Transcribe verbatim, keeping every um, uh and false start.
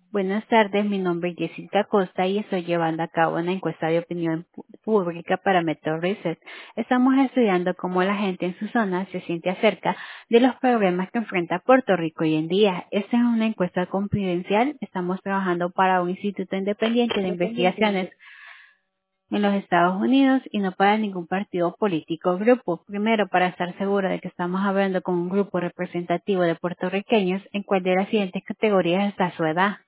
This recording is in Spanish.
Buenas tardes, mi nombre es Jessica Costa y estoy llevando a cabo una encuesta de opinión pu- pública para Metro Research. Estamos estudiando cómo la gente en su zona se siente acerca de los problemas que enfrenta Puerto Rico hoy en día. Esta es una encuesta confidencial. Estamos trabajando para un instituto independiente de investigaciones en los Estados Unidos y no para ningún partido político o grupo. Primero, para estar seguro de que estamos hablando con un grupo representativo de puertorriqueños, ¿en cuál de las siguientes categorías está su edad?